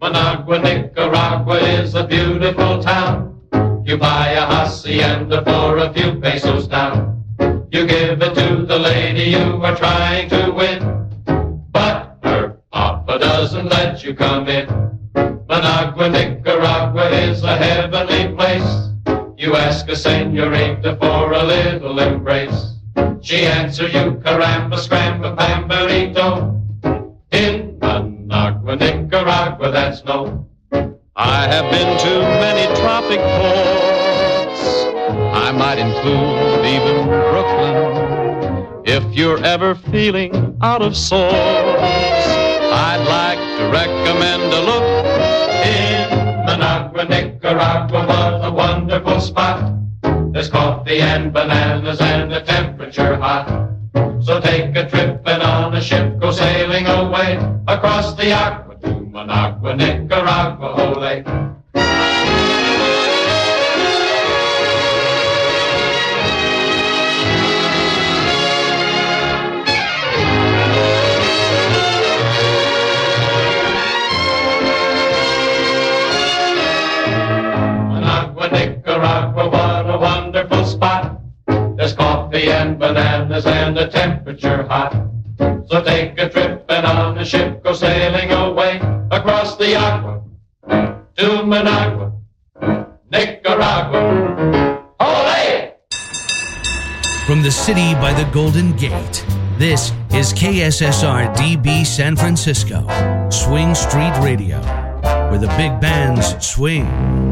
Managua, Nicaragua is a beautiful town. You buy a hacienda for a few pesos down. You give it to the lady you are trying to win, but her papa doesn't let you come in. Managua, Nicaragua is a heavenly place. You ask a senorita for a little embrace. She answers you, caramba, scramba, pambarito. In Managua, Nicaragua, that's no. I have been to many tropic ports. I might include even Brooklyn. If you're ever feeling out of sorts, I'd like to recommend a look in Managua, Nicaragua. What a wonderful spot. There's coffee and bananas and the temperature hot. So take a trip and on a ship go sailing away across the aqua to Managua, Nicaragua, ole. Managua, Nicaragua, what a wonderful spot. There's coffee and bananas and the temperature hot. So take a trip and on a ship go sailing away across the aqua to Managua, Nicaragua. Ole! From the city by the Golden Gate, this is KSSR DB San Francisco, Swing Street Radio, where the big bands swing.